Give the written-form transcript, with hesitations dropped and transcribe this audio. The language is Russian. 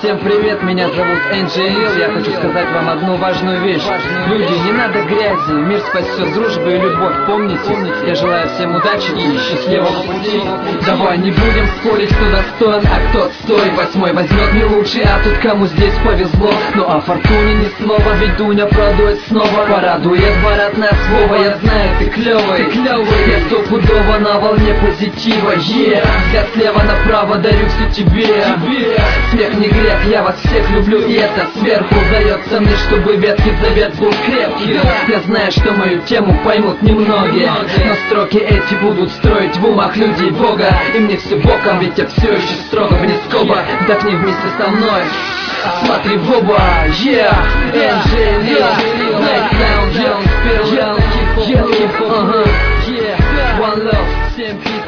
Всем привет, меня зовут Энджи. Я хочу сказать вам одну важную вещь. Люди, не надо грязи, мир спасет дружбу и любовь. Помните, я желаю всем удачи и счастливого пути. Давай не будем спорить, кто достоин, а кто отстой. Восьмой возьмет не лучший, а тут кому здесь повезло. Ну а фортуне ни слова, ведь Дуня продует снова. Порадует воротное слово, я знаю, ты клёвый. Я стопудово на волне позитива. Взгляд слева направо, дарю все тебе. Смех не грех, я вас всех люблю, и это сверху дается мне, чтобы ветхий завет был крепкий. Я знаю, что мою тему поймут немногие, но строки эти будут строить в умах людей Бога. И мне все боком, ведь я все еще строго вне скоба. Вдохни вместе со мной, смотри в оба. One love, всем